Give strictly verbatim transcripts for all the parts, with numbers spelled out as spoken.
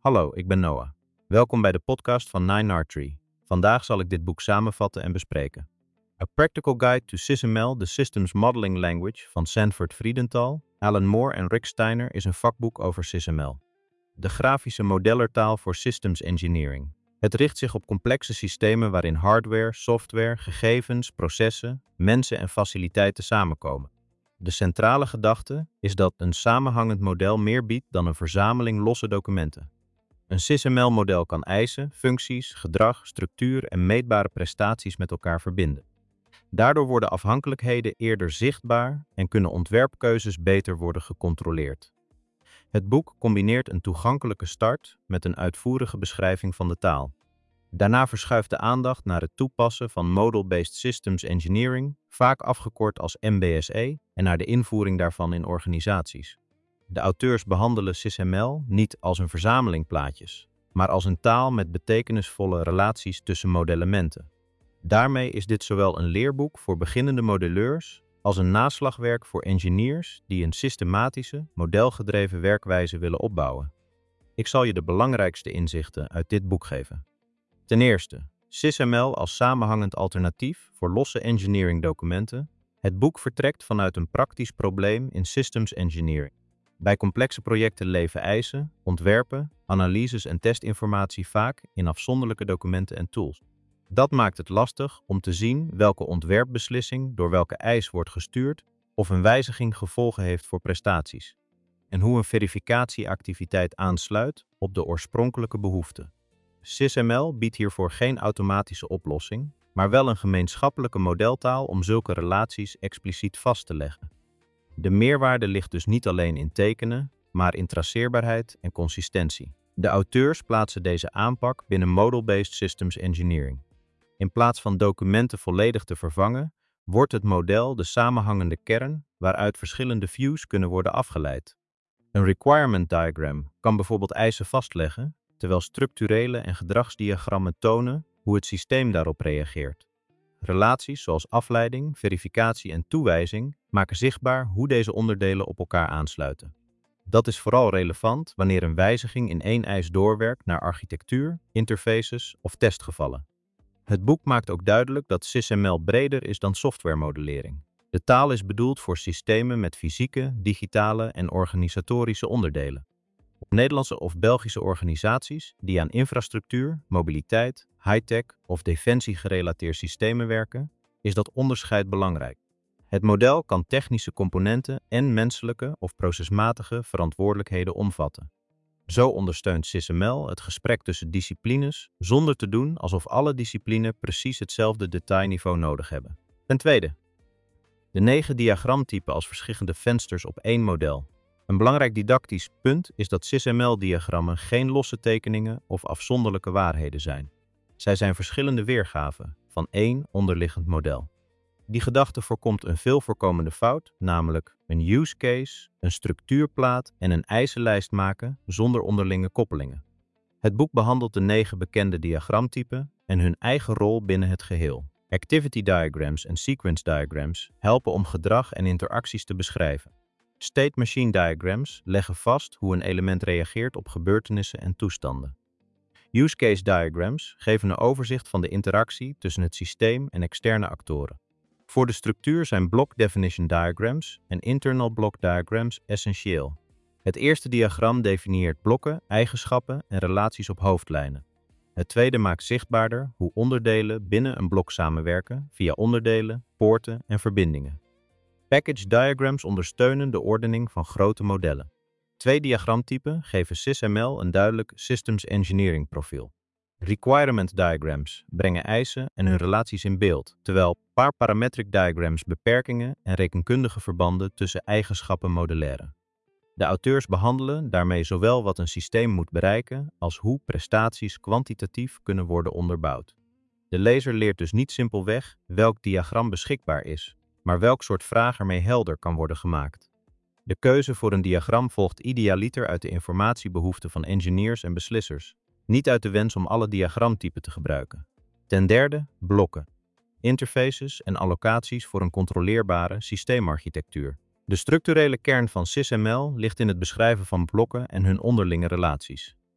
Hallo, ik ben Noah. Welkom bij de podcast van nine R Tree. Vandaag zal ik dit boek samenvatten en bespreken. A Practical Guide to SysML, the Systems Modeling Language van Sanford Friedenthal, Alan Moore en Rick Steiner is een vakboek over SysML. De grafische modellertaal voor Systems Engineering. Het richt zich op complexe systemen waarin hardware, software, gegevens, processen, mensen en faciliteiten samenkomen. De centrale gedachte is dat een samenhangend model meer biedt dan een verzameling losse documenten. Een SysML-model kan eisen, functies, gedrag, structuur en meetbare prestaties met elkaar verbinden. Daardoor worden afhankelijkheden eerder zichtbaar en kunnen ontwerpkeuzes beter worden gecontroleerd. Het boek combineert een toegankelijke start met een uitvoerige beschrijving van de taal. Daarna verschuift de aandacht naar het toepassen van Model-Based Systems Engineering, vaak afgekort als M B S E, en naar de invoering daarvan in organisaties. De auteurs behandelen SysML niet als een verzameling plaatjes, maar als een taal met betekenisvolle relaties tussen modellementen. Daarmee is dit zowel een leerboek voor beginnende modelleurs als een naslagwerk voor engineers die een systematische, modelgedreven werkwijze willen opbouwen. Ik zal je de belangrijkste inzichten uit dit boek geven. Ten eerste, SysML als samenhangend alternatief voor losse engineering documenten. Het boek vertrekt vanuit een praktisch probleem in systems engineering. Bij complexe projecten leven eisen, ontwerpen, analyses en testinformatie vaak in afzonderlijke documenten en tools. Dat maakt het lastig om te zien welke ontwerpbeslissing door welke eis wordt gestuurd of een wijziging gevolgen heeft voor prestaties. En hoe een verificatieactiviteit aansluit op de oorspronkelijke behoeften. SysML biedt hiervoor geen automatische oplossing, maar wel een gemeenschappelijke modeltaal om zulke relaties expliciet vast te leggen. De meerwaarde ligt dus niet alleen in tekenen, maar in traceerbaarheid en consistentie. De auteurs plaatsen deze aanpak binnen Model-Based Systems Engineering. In plaats van documenten volledig te vervangen, wordt het model de samenhangende kern waaruit verschillende views kunnen worden afgeleid. Een requirement diagram kan bijvoorbeeld eisen vastleggen, terwijl structurele en gedragsdiagrammen tonen hoe het systeem daarop reageert. Relaties zoals afleiding, verificatie en toewijzing maken zichtbaar hoe deze onderdelen op elkaar aansluiten. Dat is vooral relevant wanneer een wijziging in één eis doorwerkt naar architectuur, interfaces of testgevallen. Het boek maakt ook duidelijk dat SysML breder is dan softwaremodellering. De taal is bedoeld voor systemen met fysieke, digitale en organisatorische onderdelen. Op Nederlandse of Belgische organisaties die aan infrastructuur, mobiliteit, high-tech of defensie-gerelateerd systemen werken, is dat onderscheid belangrijk. Het model kan technische componenten en menselijke of procesmatige verantwoordelijkheden omvatten. Zo ondersteunt SysML het gesprek tussen disciplines zonder te doen alsof alle disciplines precies hetzelfde detailniveau nodig hebben. Ten tweede, de negen diagramtypen als verschillende vensters op één model. Een belangrijk didactisch punt is dat SysML-diagrammen geen losse tekeningen of afzonderlijke waarheden zijn. Zij zijn verschillende weergaven van één onderliggend model. Die gedachte voorkomt een veel voorkomende fout, namelijk een use case, een structuurplaat en een eisenlijst maken zonder onderlinge koppelingen. Het boek behandelt de negen bekende diagramtypen en hun eigen rol binnen het geheel. Activity diagrams en sequence diagrams helpen om gedrag en interacties te beschrijven. State machine diagrams leggen vast hoe een element reageert op gebeurtenissen en toestanden. Use case diagrams geven een overzicht van de interactie tussen het systeem en externe actoren. Voor de structuur zijn block definition diagrams en internal block diagrams essentieel. Het eerste diagram definieert blokken, eigenschappen en relaties op hoofdlijnen. Het tweede maakt zichtbaarder hoe onderdelen binnen een blok samenwerken via onderdelen, poorten en verbindingen. Package diagrams ondersteunen de ordening van grote modellen. Twee diagramtypen geven SysML een duidelijk Systems Engineering profiel. Requirement diagrams brengen eisen en hun relaties in beeld, terwijl parametric diagrams beperkingen en rekenkundige verbanden tussen eigenschappen modelleren. De auteurs behandelen daarmee zowel wat een systeem moet bereiken als hoe prestaties kwantitatief kunnen worden onderbouwd. De lezer leert dus niet simpelweg welk diagram beschikbaar is, maar welk soort vraag ermee helder kan worden gemaakt. De keuze voor een diagram volgt idealiter uit de informatiebehoeften van engineers en beslissers, niet uit de wens om alle diagramtypen te gebruiken. Ten derde, blokken, interfaces en allocaties voor een controleerbare systeemarchitectuur. De structurele kern van SysML ligt in het beschrijven van blokken en hun onderlinge relaties.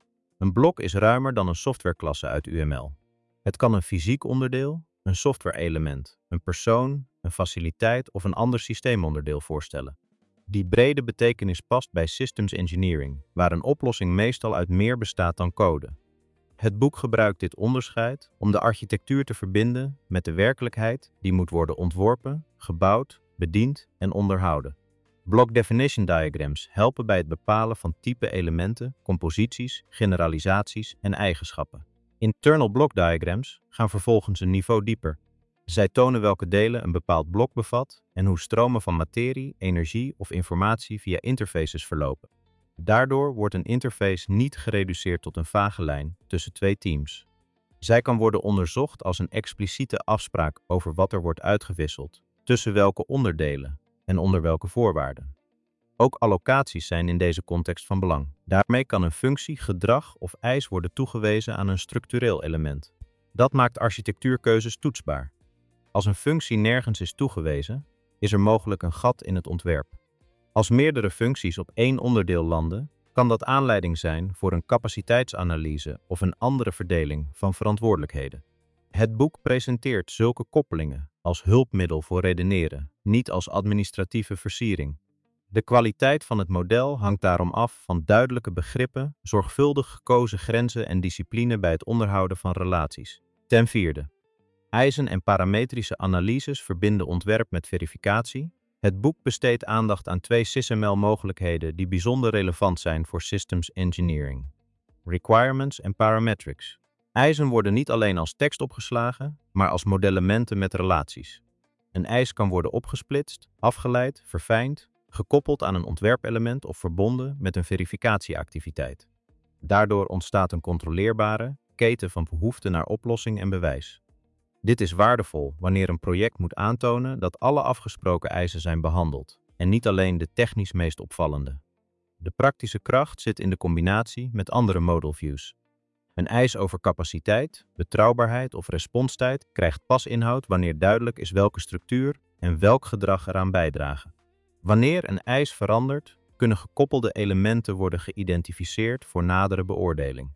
Een blok is ruimer dan een softwareklasse uit U M L. Het kan een fysiek onderdeel, een software-element, een persoon, een faciliteit of een ander systeemonderdeel voorstellen. Die brede betekenis past bij systems engineering, waar een oplossing meestal uit meer bestaat dan code. Het boek gebruikt dit onderscheid om de architectuur te verbinden met de werkelijkheid die moet worden ontworpen, gebouwd, bediend en onderhouden. Block definition diagrams helpen bij het bepalen van type elementen, composities, generalisaties en eigenschappen. Internal block diagrams gaan vervolgens een niveau dieper. Zij tonen welke delen een bepaald blok bevat en hoe stromen van materie, energie of informatie via interfaces verlopen. Daardoor wordt een interface niet gereduceerd tot een vage lijn tussen twee teams. Zij kan worden onderzocht als een expliciete afspraak over wat er wordt uitgewisseld, tussen welke onderdelen en onder welke voorwaarden. Ook allocaties zijn in deze context van belang. Daarmee kan een functie, gedrag of eis worden toegewezen aan een structureel element. Dat maakt architectuurkeuzes toetsbaar. Als een functie nergens is toegewezen, is er mogelijk een gat in het ontwerp. Als meerdere functies op één onderdeel landen, kan dat aanleiding zijn voor een capaciteitsanalyse of een andere verdeling van verantwoordelijkheden. Het boek presenteert zulke koppelingen als hulpmiddel voor redeneren, niet als administratieve versiering. De kwaliteit van het model hangt daarom af van duidelijke begrippen, zorgvuldig gekozen grenzen en discipline bij het onderhouden van relaties. Ten vierde. Eisen en parametrische analyses verbinden ontwerp met verificatie. Het boek besteedt aandacht aan twee SysML-mogelijkheden die bijzonder relevant zijn voor systems engineering. Requirements en parametrics. Eisen worden niet alleen als tekst opgeslagen, maar als modellementen met relaties. Een eis kan worden opgesplitst, afgeleid, verfijnd, gekoppeld aan een ontwerpelement of verbonden met een verificatieactiviteit. Daardoor ontstaat een controleerbare keten van behoefte naar oplossing en bewijs. Dit is waardevol wanneer een project moet aantonen dat alle afgesproken eisen zijn behandeld en niet alleen de technisch meest opvallende. De praktische kracht zit in de combinatie met andere modal views. Een eis over capaciteit, betrouwbaarheid of responstijd krijgt pas inhoud wanneer duidelijk is welke structuur en welk gedrag eraan bijdragen. Wanneer een eis verandert, kunnen gekoppelde elementen worden geïdentificeerd voor nadere beoordeling.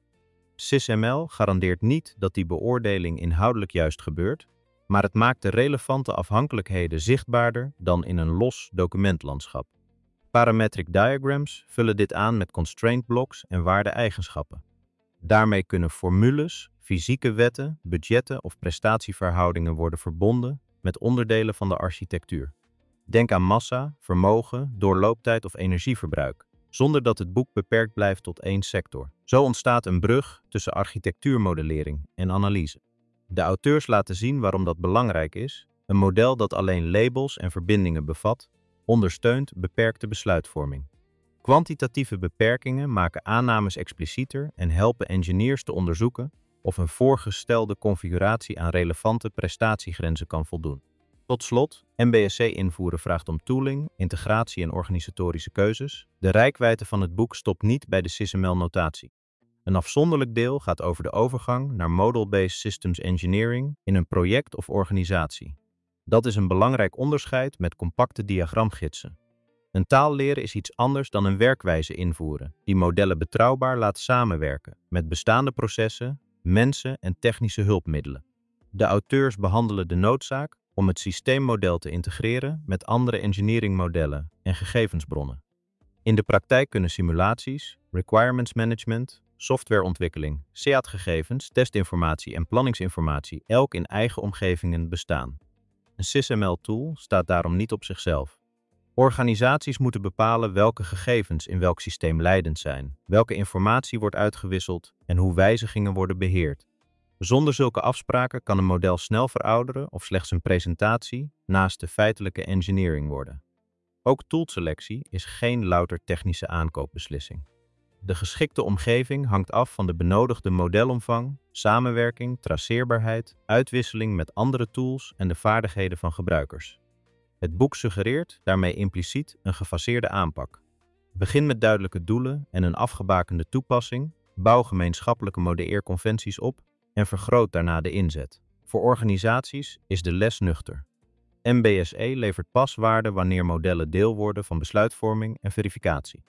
SysML garandeert niet dat die beoordeling inhoudelijk juist gebeurt, maar het maakt de relevante afhankelijkheden zichtbaarder dan in een los documentlandschap. Parametric diagrams vullen dit aan met constraint blocks en waarde-eigenschappen. Daarmee kunnen formules, fysieke wetten, budgetten of prestatieverhoudingen worden verbonden met onderdelen van de architectuur. Denk aan massa, vermogen, doorlooptijd of energieverbruik, zonder dat het boek beperkt blijft tot één sector. Zo ontstaat een brug tussen architectuurmodellering en analyse. De auteurs laten zien waarom dat belangrijk is. Een model dat alleen labels en verbindingen bevat, ondersteunt beperkte besluitvorming. Kwantitatieve beperkingen maken aannames explicieter en helpen engineers te onderzoeken of een voorgestelde configuratie aan relevante prestatiegrenzen kan voldoen. Tot slot, M B S C invoeren vraagt om tooling, integratie en organisatorische keuzes. De reikwijdte van het boek stopt niet bij de SysML-notatie. Een afzonderlijk deel gaat over de overgang naar model-based systems engineering in een project of organisatie. Dat is een belangrijk onderscheid met compacte diagramgidsen. Een taal leren is iets anders dan een werkwijze invoeren, die modellen betrouwbaar laat samenwerken met bestaande processen, mensen en technische hulpmiddelen. De auteurs behandelen de noodzaak om het systeemmodel te integreren met andere engineeringmodellen en gegevensbronnen. In de praktijk kunnen simulaties, requirements management, softwareontwikkeling, S E A T-gegevens, testinformatie en planningsinformatie elk in eigen omgevingen bestaan. Een SysML-tool staat daarom niet op zichzelf. Organisaties moeten bepalen welke gegevens in welk systeem leidend zijn, welke informatie wordt uitgewisseld en hoe wijzigingen worden beheerd. Zonder zulke afspraken kan een model snel verouderen of slechts een presentatie naast de feitelijke engineering worden. Ook toolselectie is geen louter technische aankoopbeslissing. De geschikte omgeving hangt af van de benodigde modelomvang, samenwerking, traceerbaarheid, uitwisseling met andere tools en de vaardigheden van gebruikers. Het boek suggereert daarmee impliciet een gefaseerde aanpak. Begin met duidelijke doelen en een afgebakende toepassing, bouw gemeenschappelijke modelleerconventies op en vergroot daarna de inzet. Voor organisaties is de les nuchter. M B S E levert pas waarde wanneer modellen deel worden van besluitvorming en verificatie.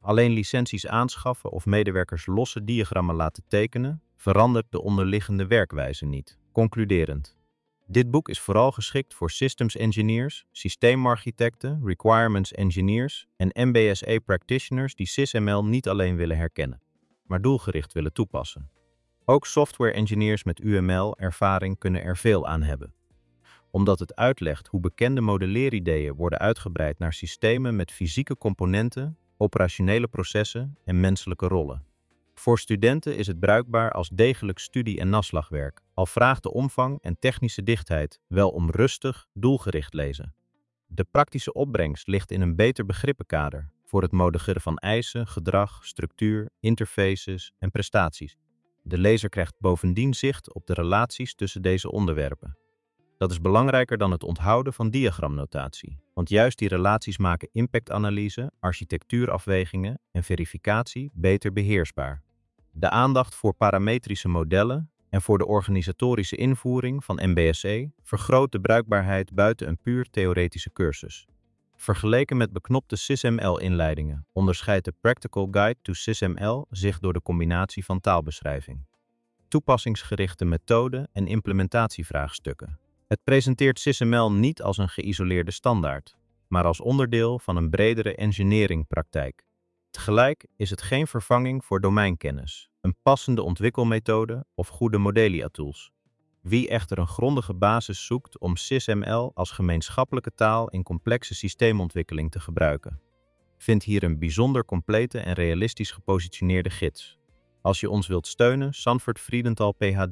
Alleen licenties aanschaffen of medewerkers losse diagrammen laten tekenen, verandert de onderliggende werkwijze niet. Concluderend. Dit boek is vooral geschikt voor systems engineers, systeemarchitecten, requirements engineers en M B S A practitioners die SysML niet alleen willen herkennen, maar doelgericht willen toepassen. Ook software engineers met U M L-ervaring kunnen er veel aan hebben, omdat het uitlegt hoe bekende modelleerideeën worden uitgebreid naar systemen met fysieke componenten, operationele processen en menselijke rollen. Voor studenten is het bruikbaar als degelijk studie- en naslagwerk, al vraagt de omvang en technische dichtheid wel om rustig, doelgericht lezen. De praktische opbrengst ligt in een beter begrippenkader voor het modeleren van eisen, gedrag, structuur, interfaces en prestaties. De lezer krijgt bovendien zicht op de relaties tussen deze onderwerpen. Dat is belangrijker dan het onthouden van diagramnotatie, want juist die relaties maken impactanalyse, architectuurafwegingen en verificatie beter beheersbaar. De aandacht voor parametrische modellen en voor de organisatorische invoering van M B S A vergroot de bruikbaarheid buiten een puur theoretische cursus. Vergeleken met beknopte SysML-inleidingen onderscheidt de Practical Guide to SysML zich door de combinatie van taalbeschrijving, toepassingsgerichte methoden en implementatievraagstukken. Het presenteert SysML niet als een geïsoleerde standaard, maar als onderdeel van een bredere engineeringpraktijk. Tegelijk is het geen vervanging voor domeinkennis, een passende ontwikkelmethode of goede Modelia-tools. Wie echter een grondige basis zoekt om SysML als gemeenschappelijke taal in complexe systeemontwikkeling te gebruiken, vindt hier een bijzonder complete en realistisch gepositioneerde gids. Als je ons wilt steunen, Sanford Friedenthal P H D,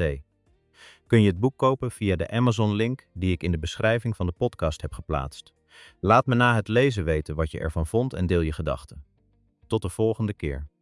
kun je het boek kopen via de Amazon-link die ik in de beschrijving van de podcast heb geplaatst. Laat me na het lezen weten wat je ervan vond en deel je gedachten. Tot de volgende keer.